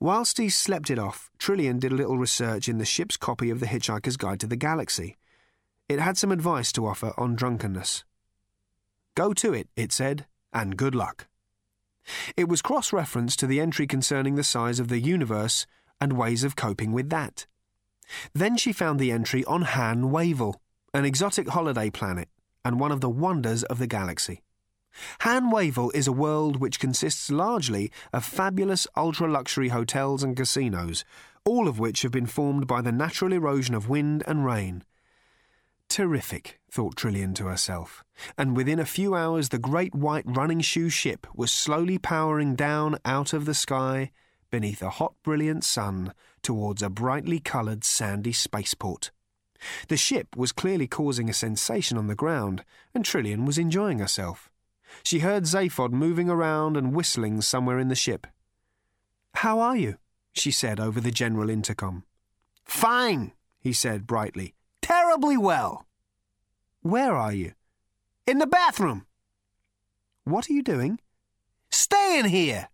Whilst he slept it off, Trillian did a little research in the ship's copy of The Hitchhiker's Guide to the Galaxy. It had some advice to offer on drunkenness. "Go to it," it said, "and good luck." It was cross-referenced to the entry concerning the size of the universe and ways of coping with that. Then she found the entry on Han Wavell, an exotic holiday planet and one of the wonders of the galaxy. Han Wavell is a world which consists largely of fabulous ultra-luxury hotels and casinos, all of which have been formed by the natural erosion of wind and rain. Terrific, thought Trillian to herself, and within a few hours the great white running shoe ship was slowly powering down out of the sky beneath a hot brilliant sun towards a brightly coloured sandy spaceport. The ship was clearly causing a sensation on the ground, and Trillian was enjoying herself. She heard Zaphod moving around and whistling somewhere in the ship. "How are you?" she said over the general intercom. "Fine," he said brightly. "Terribly well." "Where are you?" "In the bathroom." "What are you doing?" "Staying here."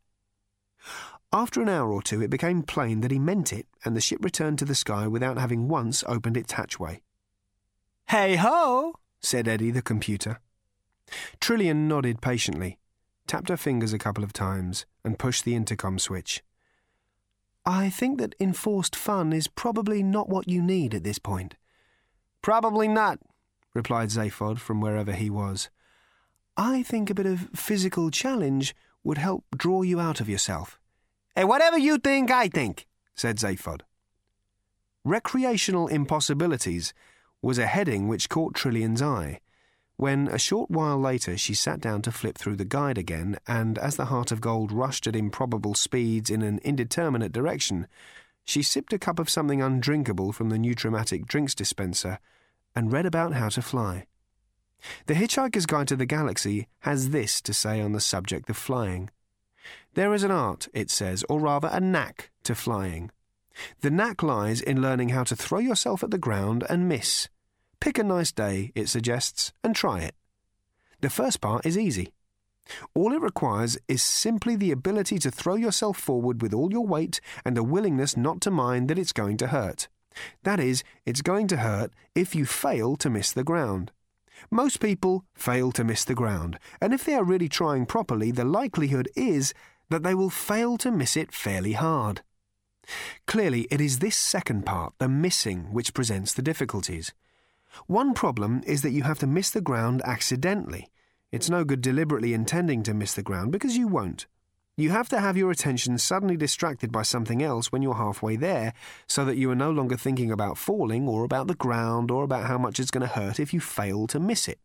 After an hour or two it became plain that he meant it, and the ship returned to the sky without having once opened its hatchway. "Hey-ho," said Eddie the computer. Trillian nodded patiently, tapped her fingers a couple of times, and pushed the intercom switch. "I think that enforced fun is probably not what you need at this point." "Probably not," replied Zaphod from wherever he was. "I think a bit of physical challenge would help draw you out of yourself." "Hey, whatever you think, I think," said Zaphod. Recreational impossibilities was a heading which caught Trillian's eye, when, a short while later, she sat down to flip through the guide again, and as the Heart of Gold rushed at improbable speeds in an indeterminate direction, she sipped a cup of something undrinkable from the Nutrimatic drinks dispenser and read about how to fly. The Hitchhiker's Guide to the Galaxy has this to say on the subject of flying. There is an art, it says, or rather a knack to flying. The knack lies in learning how to throw yourself at the ground and miss. Pick a nice day, it suggests, and try it. The first part is easy. All it requires is simply the ability to throw yourself forward with all your weight and a willingness not to mind that it's going to hurt. That is, it's going to hurt if you fail to miss the ground. Most people fail to miss the ground, and if they are really trying properly, the likelihood is that they will fail to miss it fairly hard. Clearly, it is this second part, the missing, which presents the difficulties. One problem is that you have to miss the ground accidentally. It's no good deliberately intending to miss the ground because you won't. You have to have your attention suddenly distracted by something else when you're halfway there, so that you are no longer thinking about falling or about the ground or about how much it's going to hurt if you fail to miss it.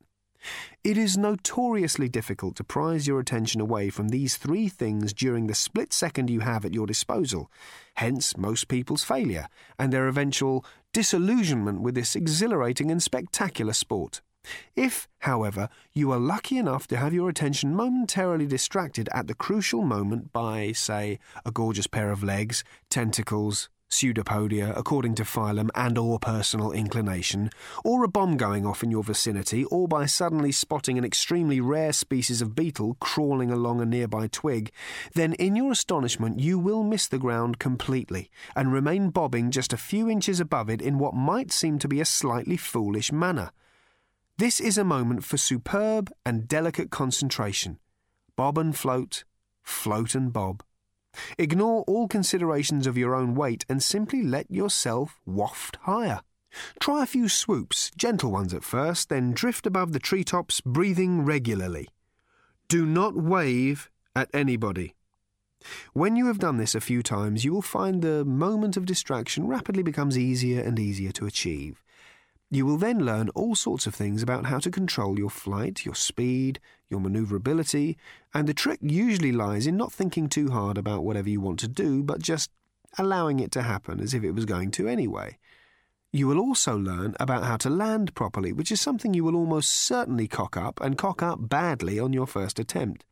It is notoriously difficult to prise your attention away from these three things during the split second you have at your disposal, hence most people's failure, and their eventual disillusionment with this exhilarating and spectacular sport. If, however, you are lucky enough to have your attention momentarily distracted at the crucial moment by, say, a gorgeous pair of legs, tentacles, pseudopodia, according to phylum and or personal inclination, or a bomb going off in your vicinity, or by suddenly spotting an extremely rare species of beetle crawling along a nearby twig, then in your astonishment you will miss the ground completely and remain bobbing just a few inches above it in what might seem to be a slightly foolish manner. This is a moment for superb and delicate concentration. Bob and float, float and bob. Ignore all considerations of your own weight and simply let yourself waft higher. Try a few swoops, gentle ones at first, then drift above the treetops, breathing regularly. Do not wave at anybody. When you have done this a few times, you will find the moment of distraction rapidly becomes easier and easier to achieve. You will then learn all sorts of things about how to control your flight, your speed, your manoeuvrability, and the trick usually lies in not thinking too hard about whatever you want to do, but just allowing it to happen as if it was going to anyway. You will also learn about how to land properly, which is something you will almost certainly cock up badly on your first attempt.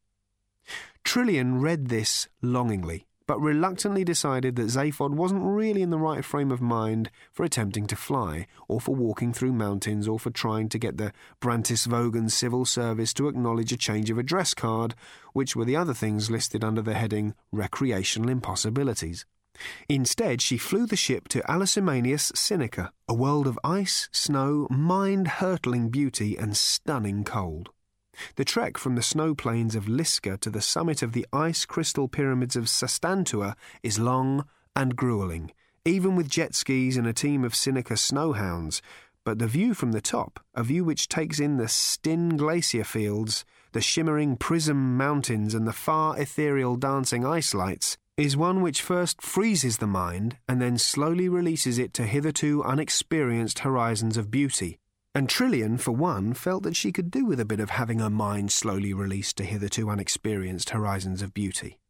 Trillian read this longingly, but reluctantly decided that Zaphod wasn't really in the right frame of mind for attempting to fly, or for walking through mountains, or for trying to get the Brantisvogan Civil Service to acknowledge a change of address card, which were the other things listed under the heading Recreational Impossibilities. Instead, she flew the ship to Alicymanius Sinica, a world of ice, snow, mind-hurtling beauty and stunning cold. The trek from the snow plains of Liska to the summit of the ice crystal pyramids of Sastantua is long and gruelling, even with jet skis and a team of Sinica snowhounds, but the view from the top, a view which takes in the Stin glacier fields, the shimmering Prism mountains and the far ethereal dancing ice lights, is one which first freezes the mind and then slowly releases it to hitherto unexperienced horizons of beauty. And Trillian, for one, felt that she could do with a bit of having her mind slowly released to hitherto unexperienced horizons of beauty.